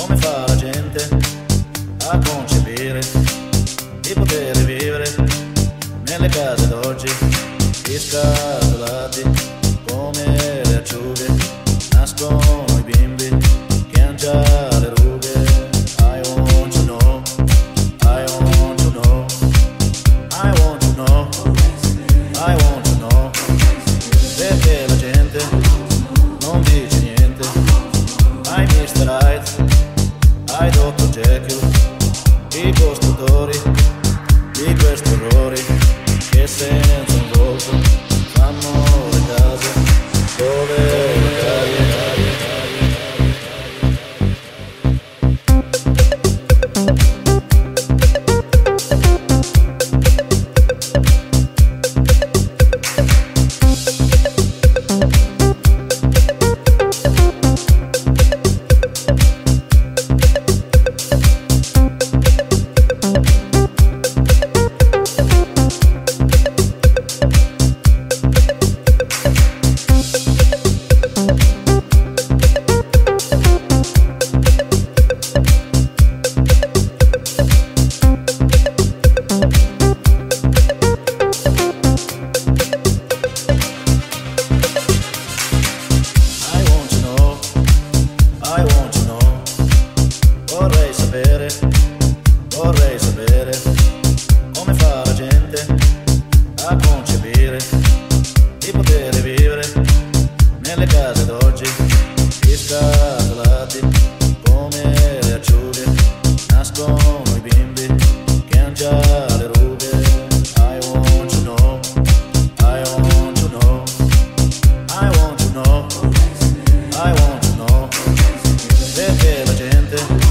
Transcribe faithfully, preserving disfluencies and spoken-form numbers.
Come fa la gente a concepire di poter vivere nelle case d'oggi, scatolati come le acciughe, nascono i bimbi che han già le rughe. I want to know, I want to know, I want to know, I want to know, perché la gente non dice niente. Ai mister Hyde, ai dottor Jekyll, i costruttori di questi errori che senza un volto fanno le case dove le carie. Vorrei sapere come fa la gente a concepire di poter vivere nelle case d'oggi, scatolati come le acciughe, nascono i bimbi che han già le rughe. I want to know, I want to know, I want to know, I want to know, perché la gente